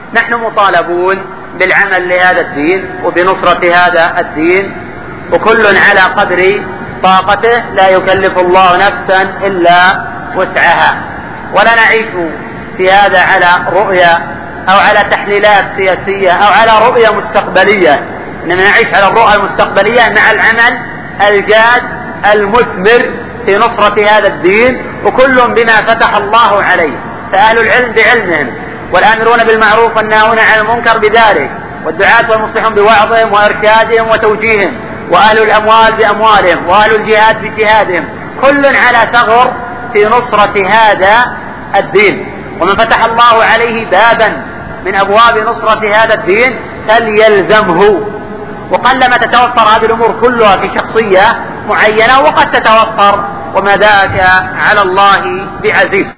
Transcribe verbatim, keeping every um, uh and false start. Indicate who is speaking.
Speaker 1: نحن مطالبون بالعمل لهذا الدين وبنصرة هذا الدين، وكل على قدر طاقته، لا يكلف الله نفسا إلا وسعها. ولا نعيش في هذا على رؤية أو على تحليلات سياسية أو على رؤية مستقبلية، إنما نعيش على الرؤية المستقبلية مع العمل الجاد المثمر في نصرة هذا الدين، وكل بما فتح الله عليه. فأهل العلم بعلمهم، والآمرون بالمعروف والناهون عن المنكر بذلك، والدعاة والمصلحون بوعظهم وإرشادهم وتوجيههم، وأهل الأموال بأموالهم، وأهل الجهاد بجهادهم، كل على ثغر في نصرة هذا الدين. ومن فتح الله عليه بابا من أبواب نصرة هذا الدين فليلزمه. وقلما تتوفر هذه الأمور كلها في شخصية معينة، وقد تتوفر، وما ذاك على الله بعزيز.